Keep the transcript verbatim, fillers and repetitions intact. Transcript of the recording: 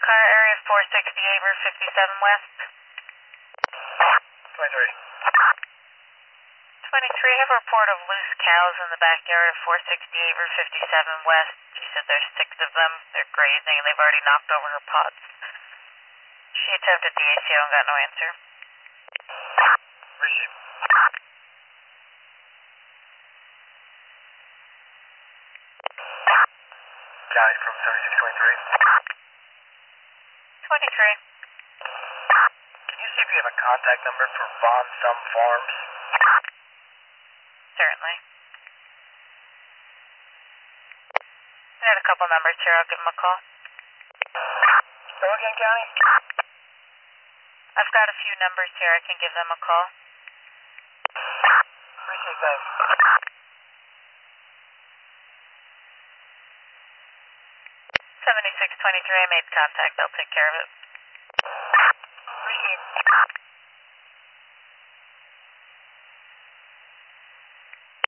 car, area four sixty-eight, Route fifty-seven West. twenty-three. twenty-three, have a report of loose cows in the backyard of four sixty-eight, Route fifty-seven West. She said there's six of them. They're grazing and they've already knocked over her pots. She attempted D A C O and got no answer. Receive. County from seventy-six twenty-three. twenty-three. Can you see if you have a contact number for Von Sum Farms? Certainly. I got a couple numbers here. I'll give them a call. Go again, County? I've got a few numbers here. I can give them a call. Appreciate that. seventy-six twenty-three, I made contact. They'll take care of it. Appreciate it.